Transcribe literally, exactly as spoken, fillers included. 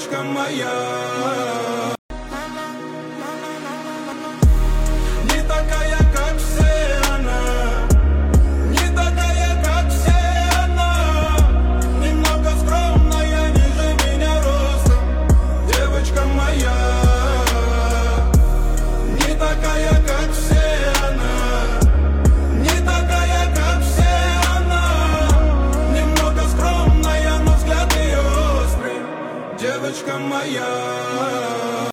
девочка моя. Не такая, как все она, не такая, как все она. Немного скромная, ниже меня ростом, девочка моя. Не такая, как все она, не такая, как все она. Немного скромная, но взгляд ее острый, девочка моя.